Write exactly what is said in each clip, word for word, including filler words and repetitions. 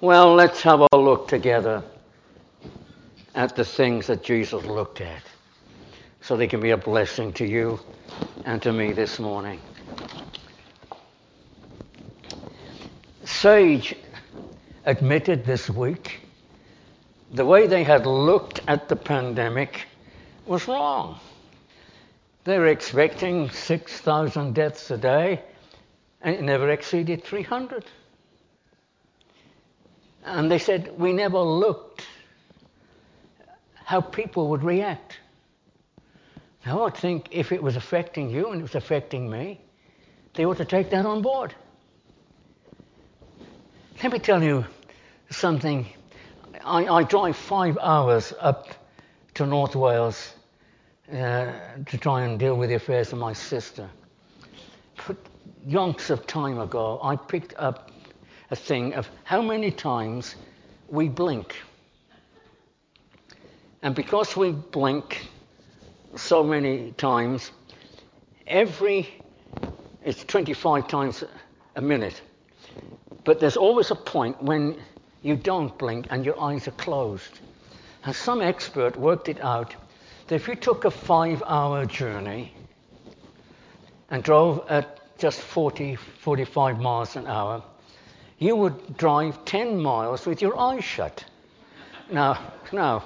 Well, let's have a look together at the things that Jesus looked at so they can be a blessing to you and to me this morning. Sage admitted this week the way they had looked at the pandemic was wrong. They were expecting six thousand deaths a day, and it never exceeded three hundred. And they said, we never looked how people would react. Now, I think if it was affecting you and it was affecting me, they ought to take that on board. Let me tell you something. I, I drive five hours up to North Wales uh, to try and deal with the affairs of my sister. But yonks of time ago, I picked up a thing of how many times we blink. And because we blink so many times, every, it's twenty-five times a minute, but there's always a point when you don't blink and your eyes are closed. And some expert worked it out that if you took a five-hour journey and drove at just forty, forty-five miles an hour, you would drive ten miles with your eyes shut. Now, now,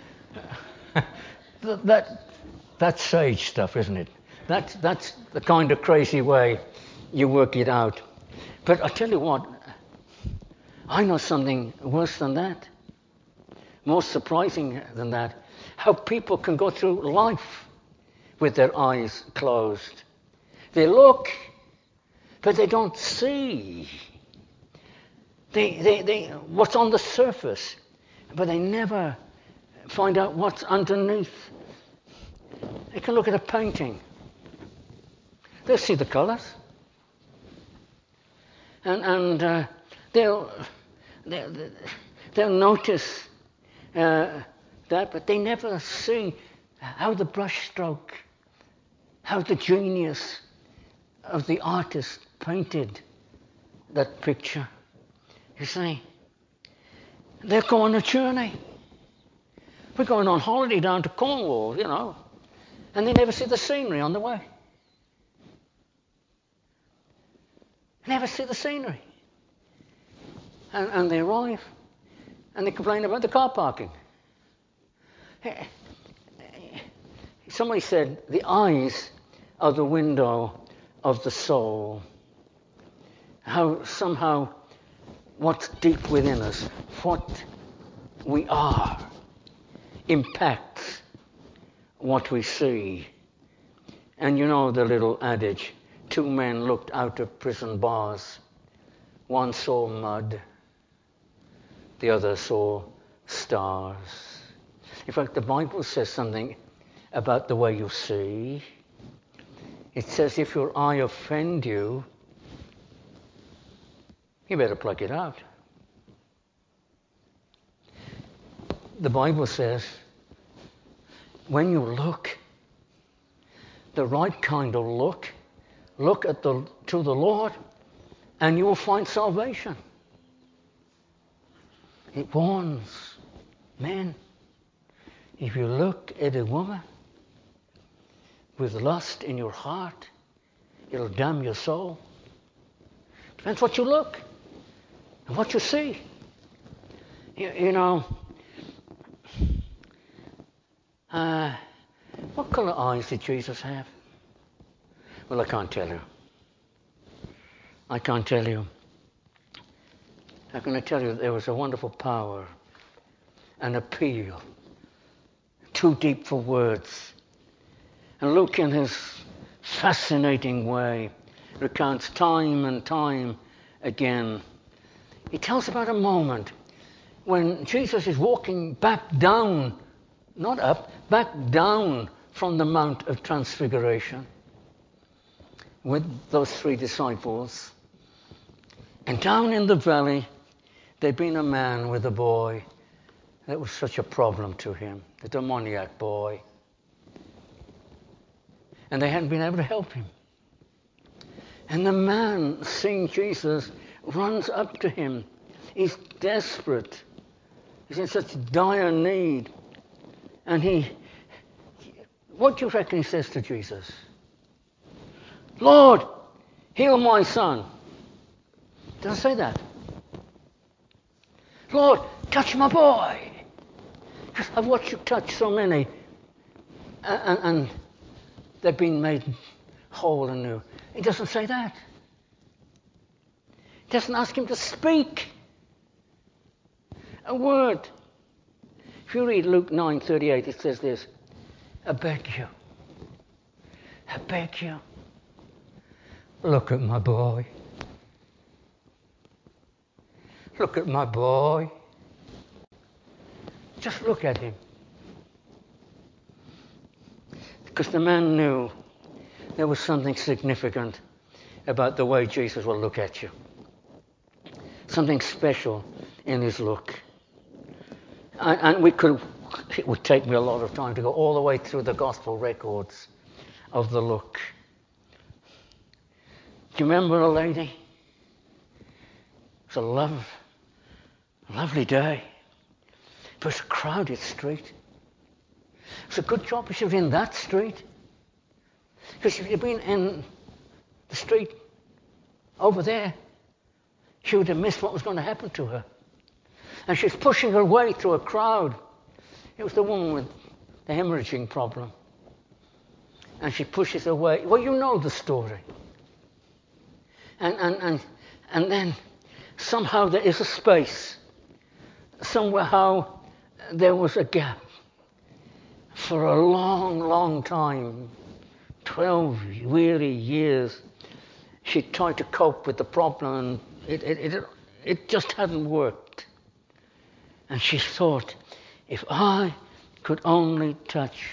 that, that's sage stuff, isn't it? That's, that's the kind of crazy way you work it out. But I tell you what, I know something worse than that, more surprising than that, how people can go through life with their eyes closed. They look, but they don't see. They, they, they, what's on the surface, but they never find out what's underneath. They can look at a painting. They'll see the colours. And, and uh, they'll, they'll, they'll notice uh, that, but they never see how the brushstroke, how the genius of the artist painted that picture. You see, they're going on a journey. We're going on holiday down to Cornwall, you know, and they never see the scenery on the way. Never see the scenery. And, and they arrive, and they complain about the car parking. Somebody said, the eyes are the window of the soul. How somehow what's deep within us, what we are, impacts what we see. And you know the little adage, two men looked out of prison bars. One saw mud, the other saw stars. In fact, the Bible says something about the way you see. It says if your eye offend you, you better pluck it out. The Bible says, when you look, the right kind of look, look at the, to the Lord, and you will find salvation. It warns men, if you look at a woman with lust in your heart, it'll damn your soul. Depends what you look and what you see. You, you know, uh, what colour eyes did Jesus have? Well, I can't tell you. I can't tell you. I'm going to tell you there was a wonderful power, an appeal, too deep for words. And Luke, in his fascinating way, recounts time and time again. He tells about a moment when Jesus is walking back down, not up, back down from the Mount of Transfiguration with those three disciples. And down in the valley, there'd been a man with a boy that was such a problem to him, the demoniac boy. And they hadn't been able to help him. And the man, seeing Jesus, runs up to him He's desperate. He's in such dire need. And he, what do you reckon he says to Jesus? Lord, heal my son. Did I say that? Lord, touch my boy. I've watched you touch so many. And, and they've been made whole and new. He doesn't say that. He doesn't ask him to speak a word. If you read Luke nine thirty-eight, it says this, I beg you, I beg you, look at my boy. Look at my boy. Just look at him. Because the man knew there was something significant about the way Jesus will look at you. Something special in his look. And, and we could, it would take me a lot of time to go all the way through the gospel records of the look. Do you remember a lady? It was a love, lovely day. It was a crowded street. It's a good job if you're in that street. Because if you'd been in the street over there, she would have missed what was going to happen to her. And she's pushing her way through a crowd. It was the woman with the hemorrhaging problem. And she pushes her way. Well, you know the story. And, and, and, and then somehow there is a space. Somehow there was a gap. For a long, long time, twelve weary years, she tried to cope with the problem, and it, it, it, it just hadn't worked. And she thought, if I could only touch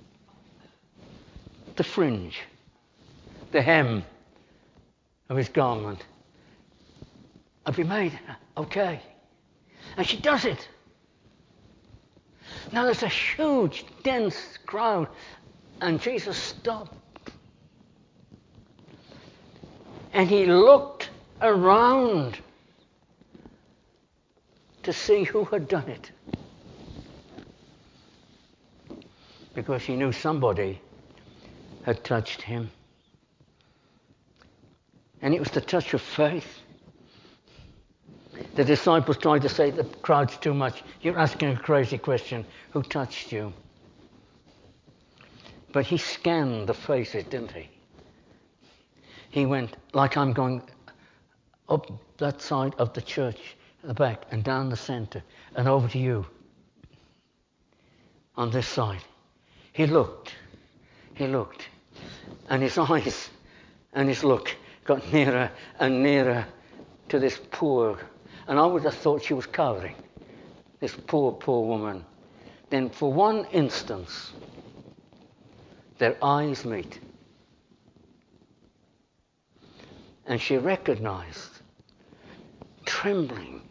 the fringe, the hem of his garment, I'd be made okay. And she does it. Now there's a huge, dense crowd, and Jesus stopped. And he looked around to see who had done it. Because he knew somebody had touched him. And it was the touch of faith. The disciples tried to say, the crowd's too much. You're asking a crazy question. Who touched you? But he scanned the faces, didn't he? He went, like I'm going up that side of the church, at the back, and down the centre, and over to you. On this side. He looked. He looked. And his eyes and his look got nearer and nearer to this poor. And I would have thought she was cowering. This poor, poor woman. Then for one instance, their eyes meet. And she recognized, trembling,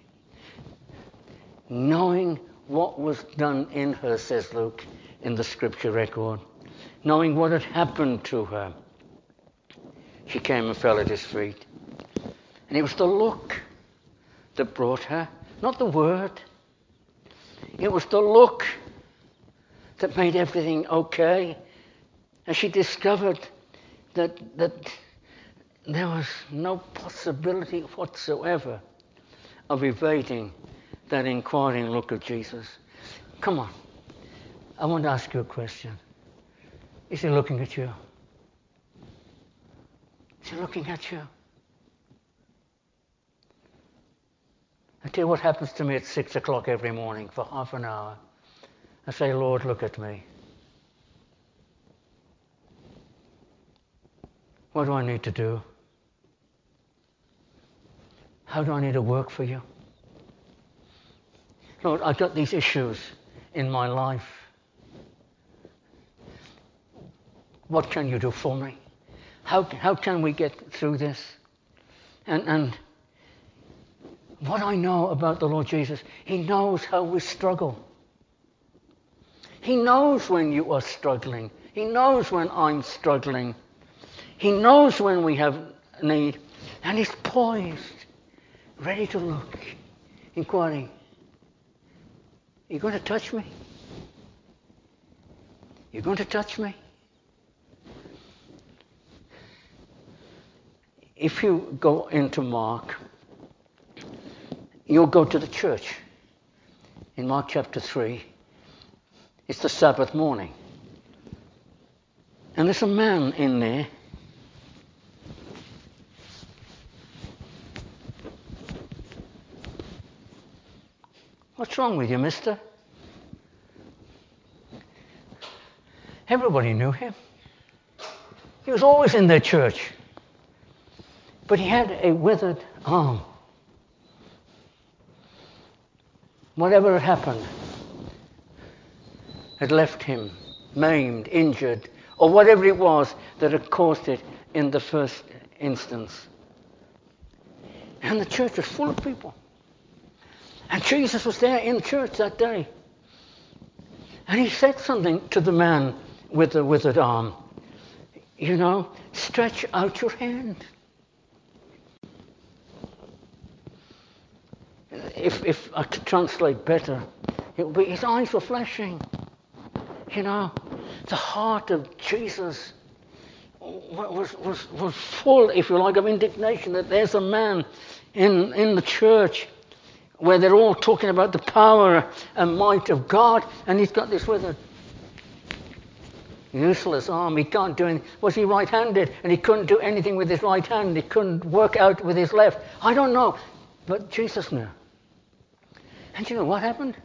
knowing what was done in her, says Luke, in the scripture record, knowing what had happened to her, she came and fell at his feet. And it was the look that brought her, not the word. It was the look that made everything okay. And she discovered that that there was no possibility whatsoever of evading that inquiring look of Jesus. Come on. I want to ask you a question. Is he looking at you? Is he looking at you? I tell you what happens to me at six o'clock every morning for half an hour. I say, Lord, look at me. What do I need to do? How do I need to work for you? Lord, I've got these issues in my life. What can you do for me? How, how can we get through this? And, and what I know about the Lord Jesus, he knows how we struggle. He knows when you are struggling. He knows when I'm struggling. He knows when we have need. And he's poised, ready to look inquiring, "You're going to touch me? You're going to touch me?" If you go into Mark, you'll go to the church. In Mark chapter three, it's the Sabbath morning. And there's a man in there. "What's wrong with you, mister?" Everybody knew him. He was always in their church. But he had a withered arm. Whatever had happened had left him maimed, injured, or whatever it was that had caused it in the first instance. And the church was full of people. And Jesus was there in church that day. And he said something to the man with the withered arm. You know, "Stretch out your hand." If, if I could translate better, it would be his eyes were flashing. You know, the heart of Jesus was, was, was full, if you like, of indignation that there's a man in, in the church where they're all talking about the power and might of God, and he's got this withered, useless arm. He can't do anything. Was he right-handed? And he couldn't do anything with his right hand. He couldn't work out with his left. I don't know. But Jesus knew. And you know what happened?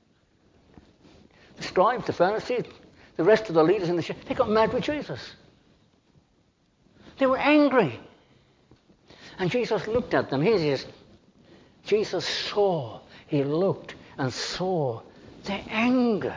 The scribes, the Pharisees, the rest of the leaders in the church, they got mad with Jesus. They were angry. And Jesus looked at them. Here it is. Jesus saw, he looked and saw their anger.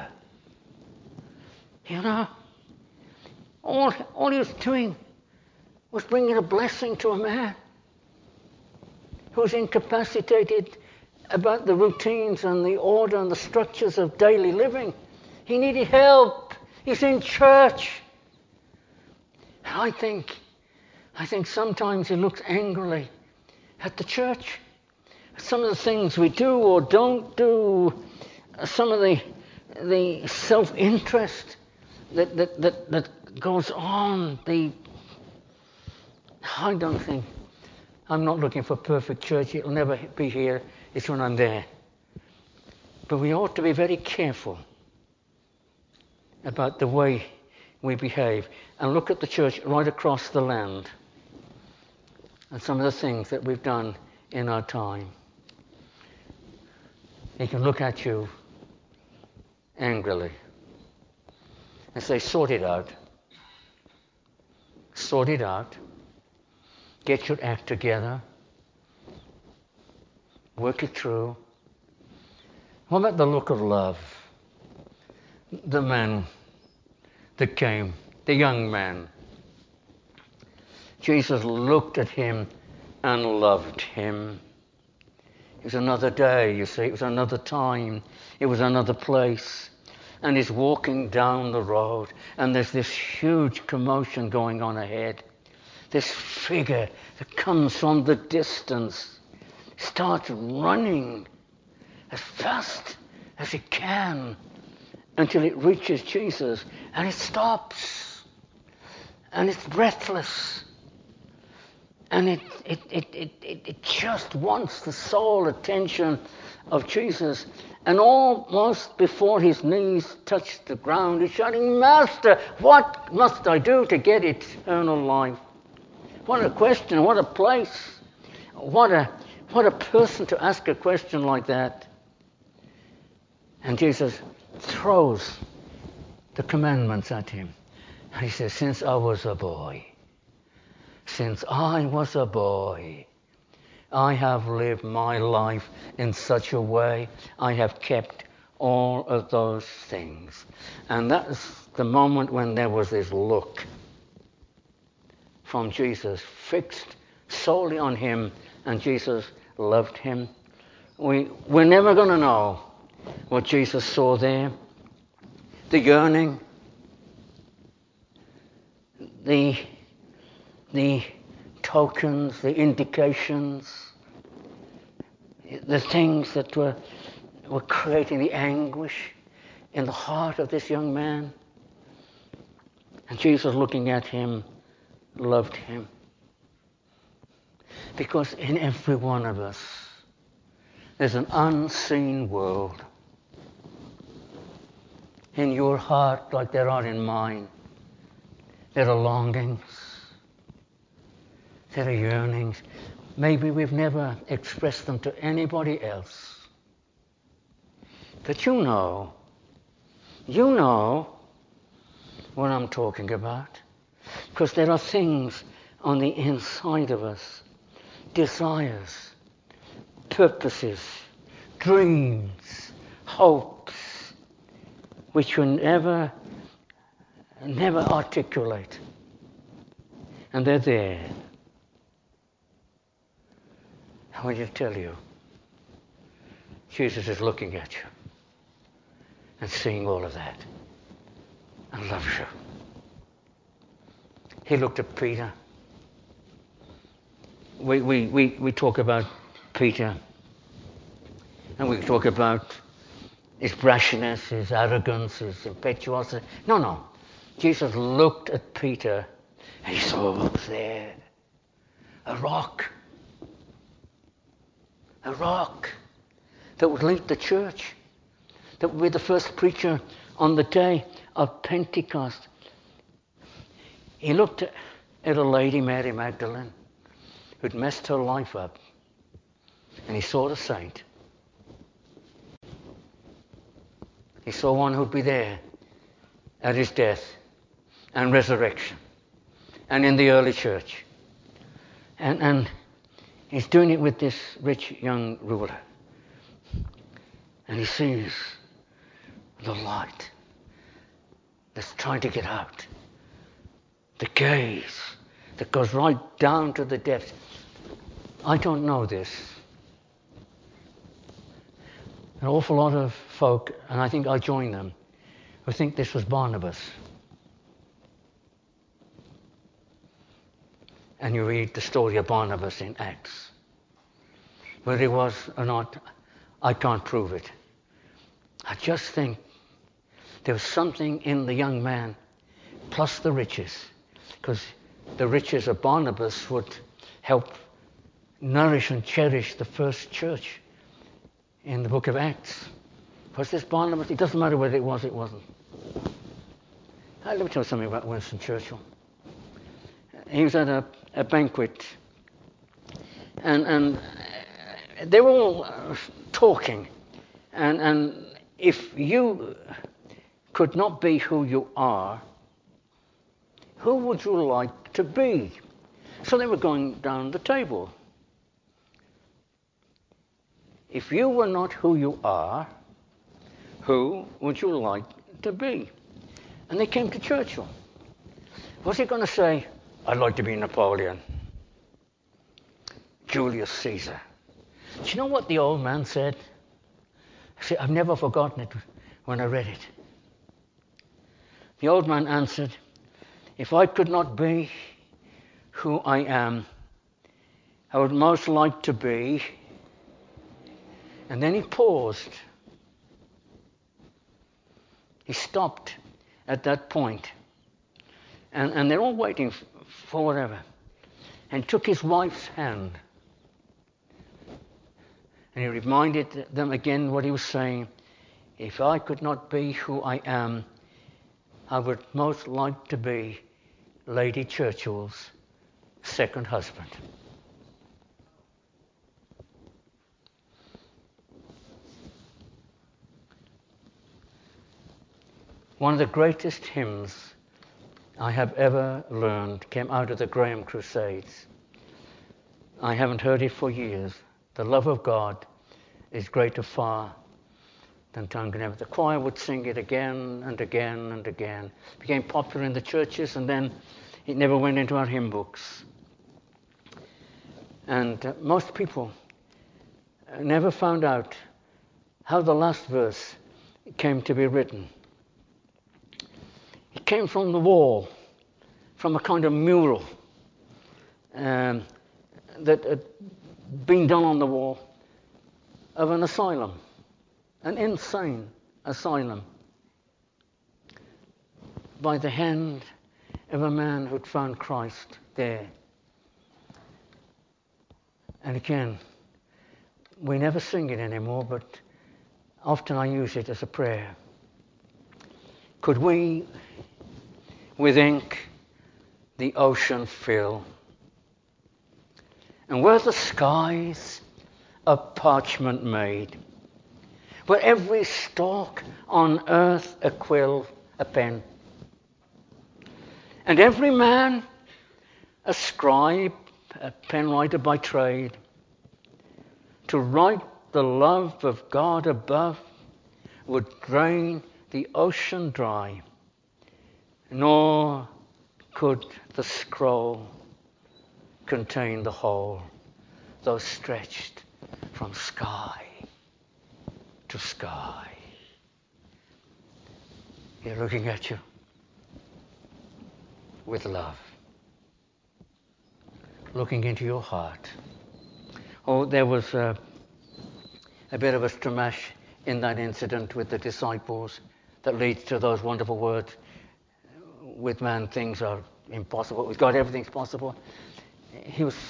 You know, all, all he was doing was bringing a blessing to a man who was incapacitated about the routines and the order and the structures of daily living. He needed help. He's in church. And I think, I think sometimes he looks angrily at the church. Some of the things we do or don't do, some of the the self-interest that that, that, that goes on. The I don't think, I'm not looking for perfect church. It'll never be here. It's when I'm there. But we ought to be very careful about the way we behave. And look at the church right across the land and some of the things that we've done in our time. He can look at you angrily and say, "Sort it out. Sort it out. Get your act together. Work it through." What about the look of love? The man that came, the young man. Jesus looked at him and loved him. It was another day, you see. It was another time. It was another place. And he's walking down the road, and there's this huge commotion going on ahead. This figure that comes from the distance starts running as fast as it can until it reaches Jesus, and it stops, and it's breathless, and it it it it, it, it just wants the sole attention of Jesus. And almost before his knees touch the ground, he's shouting, "Master, what must I do to get eternal life?" What a question, what a place, what a what a person to ask a question like that. And Jesus throws the commandments at him. And he says, since I was a boy, since I was a boy, I have lived my life in such a way, I have kept all of those things. And that's the moment when there was this look from Jesus fixed solely on him, and Jesus loved him. We, we're never going to know what Jesus saw there. The yearning, the, the tokens, the indications. the things that were, were creating the anguish in the heart of this young man. And Jesus, looking at him, loved him. Because in every one of us, there's an unseen world. In your heart, like there are in mine, there are longings, there are yearnings. Maybe we've never expressed them to anybody else. But you know, you know what I'm talking about. Because there are things on the inside of us, desires, purposes, dreams, hopes, which we never, never articulate. And they're there. I want to tell you, Jesus is looking at you and seeing all of that and loves you. He looked at Peter. We, we, we, we talk about Peter, and we talk about his brashness, his arrogance, his impetuosity. No, no. Jesus looked at Peter and he saw what was there. A rock. A rock that would lead the church. That would be the first preacher on the day of Pentecost. He looked at a lady, Mary Magdalene, who'd messed her life up. And he saw the saint. He saw one who'd be there at his death and resurrection and in the early church. And, and he's doing it with this rich young ruler. And he sees the light that's trying to get out. The gaze that goes right down to the depths. I don't know this. An awful lot of folk, and I think I join them, who think this was Barnabas. And you read the story of Barnabas in Acts. Whether it was or not, I can't prove it. I just think there was something in the young man, plus the riches, because the riches of Barnabas would help nourish and cherish the first church in the book of Acts. Was this Barnabas? It doesn't matter whether it was, it wasn't. Let me tell you something about Winston Churchill. He was at a, a banquet, and, and they were all uh, talking. And, and if you could not be who you are, who would you like to be? So they were going down the table. If you were not who you are, who would you like to be? And they came to Churchill. Was he going to say, I'd like to be Napoleon, Julius Caesar? Do you know what the old man said? See, I've never forgotten it when I read it. The old man answered, if I could not be who I am, I would most like to be. And then he paused. He stopped at that point. And, and they're all waiting for whatever. And took his wife's hand. And he reminded them again what he was saying. If I could not be who I am, I would most like to be Lady Churchill's second husband. One of the greatest hymns I have ever learned came out of the Graham Crusades. I haven't heard it for years. The love of God is greater far than tongue can ever. The choir would sing it again and again and again. It became popular in the churches, and then it never went into our hymn books. And uh, most people never found out how the last verse came to be written. It came from the wall, from a kind of mural um, that had been done on the wall. of an asylum, an insane asylum, by the hand of a man who'd found Christ there. And again, we never sing it anymore, but often I use it as a prayer. Could we with ink the ocean fill, and were the skies of parchment made, were every stalk on earth a quill, a pen, and every man a scribe, a pen writer by trade, to write the love of God above would drain the ocean dry, nor could the scroll contain the whole, though stretched from sky to sky. He's looking at you with love, looking into your heart. Oh, there was a, a bit of a stramash in that incident with the disciples that leads to those wonderful words, with man things are impossible, with God everything's possible. He was,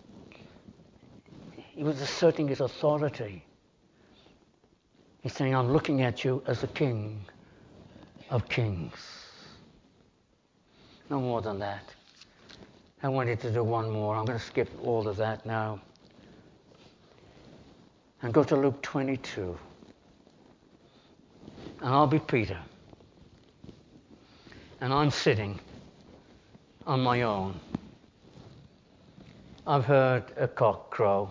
he was asserting his authority. He's saying, I'm looking at you as the King of Kings. No more than that. I wanted to do one more. I'm going to skip all of that now and go to Luke twenty-two. And I'll be Peter. And I'm sitting on my own. I've heard a cock crow.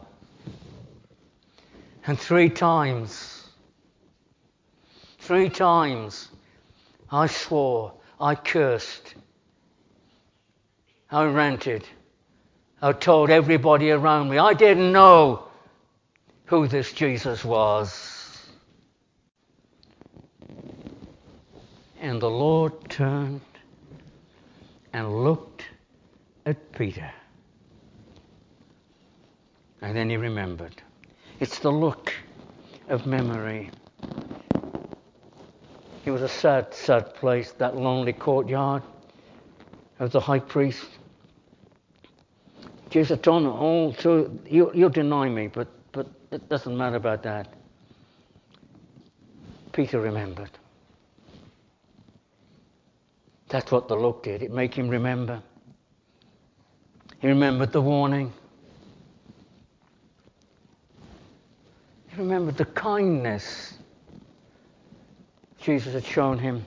And three times, three times, I swore, I cursed, I ranted, I told everybody around me I didn't know who this Jesus was. And the Lord turned and looked at Peter. And then he remembered. It's the look of memory. It was a sad, sad place, that lonely courtyard of the high priest. Jesus told him, oh, so you, you'll deny me, but, but it doesn't matter about that. Peter remembered. That's what the look did. It made him remember. He remembered the warning. He remembered the kindness Jesus had shown him.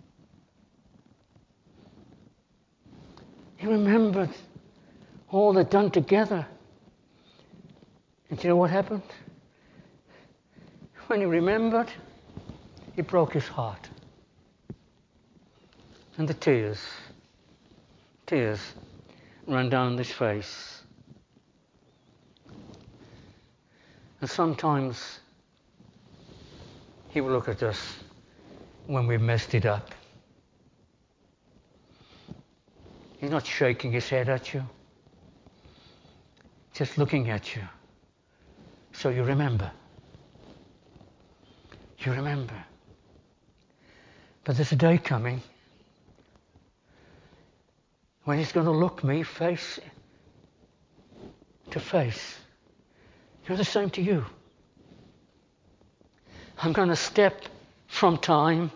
He remembered all they'd done together. And you know what happened? When he remembered, it broke his heart. And the tears, tears ran down his face. And sometimes he will look at us when we've messed it up. He's not shaking his head at you, just looking at you. So you remember. You remember. But there's a day coming when he's going to look me face to face. You're the same to you. I'm going to step from time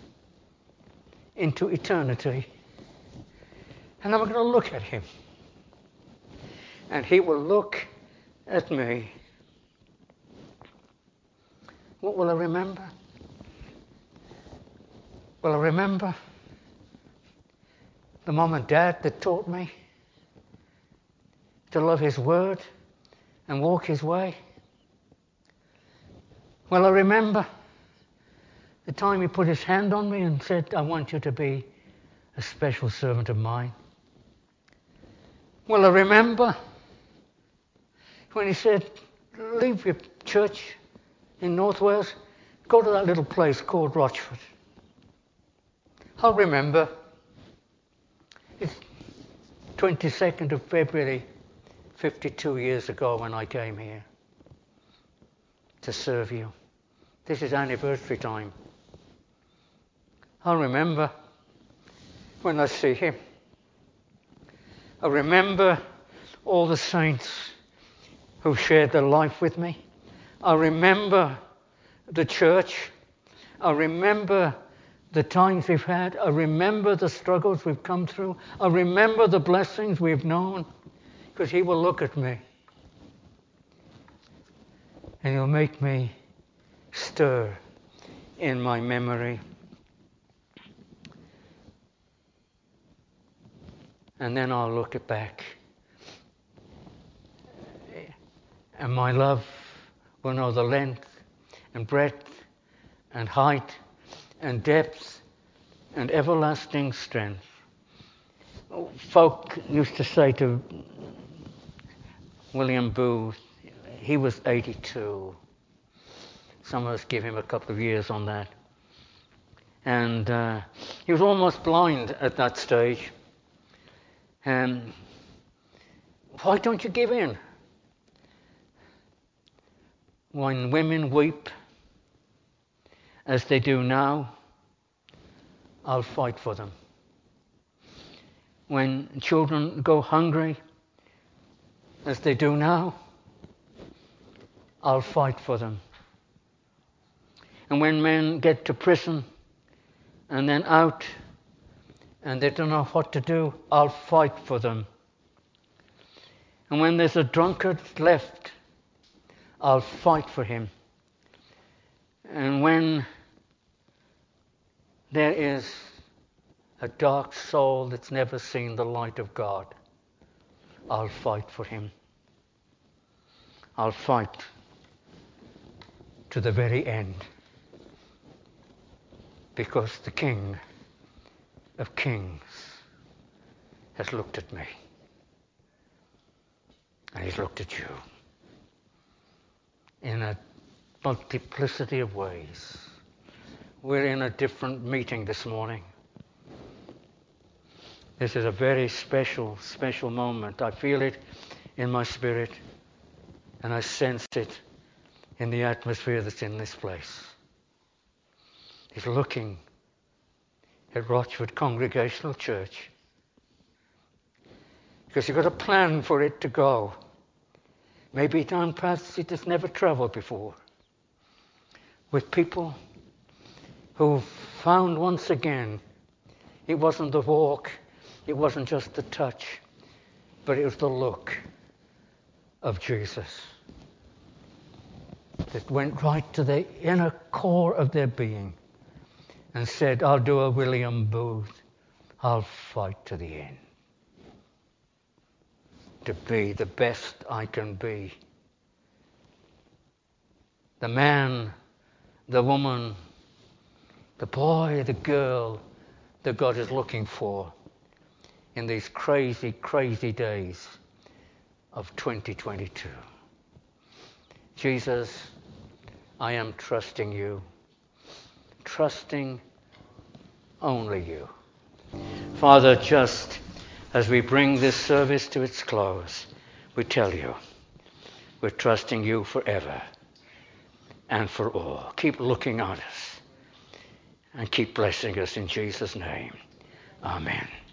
into eternity. And I'm going to look at him. And he will look at me. What will I remember? Will I remember the mom and dad that taught me to love his word and walk his way? Will I remember the time he put his hand on me and said, I want you to be a special servant of mine? Will I remember when he said, leave your church in North Wales, go to that little place called Rochford? I'll remember. It's twenty-second of February, fifty-two years ago when I came here. to serve you. This is anniversary time. I'll remember when I see him. I remember all the saints who shared their life with me. I remember the church. I remember the times we've had. I remember the struggles we've come through. I remember the blessings we've known, because he will look at me and he'll make me stir in my memory. And then I'll look it back. And my love will know the length and breadth and height and depth and everlasting strength. Folk used to say to William Booth, he was eighty-two. Some of us give him a couple of years on that. And uh, he was almost blind at that stage. And why don't you give in? When women weep, as they do now, I'll fight for them. When children go hungry, as they do now, I'll fight for them. And when men get to prison and then out and they don't know what to do, I'll fight for them. And when there's a drunkard left, I'll fight for him. And when there is a dark soul that's never seen the light of God, I'll fight for him. I'll fight to the very end, because the King of Kings has looked at me, and he's looked at you in a multiplicity of ways. We're in a different meeting this morning. This is a very special, special moment. I feel it in my spirit, and I sense it in the atmosphere that's in this place. He's looking at Rochford Congregational Church, because you've got a plan for it to go. Maybe down paths it has never travelled before, with people who found once again it wasn't the walk, it wasn't just the touch, but it was the look of Jesus that went right to the inner core of their being and said, I'll do a William Booth, I'll fight to the end to be the best I can be. The man, the woman, the boy, the girl that God is looking for in these crazy, crazy days of twenty twenty-two. Jesus, I am trusting you, trusting only you. Father, just as we bring this service to its close, we tell you, we're trusting you forever and for all. Keep looking on us and keep blessing us in Jesus' name. Amen.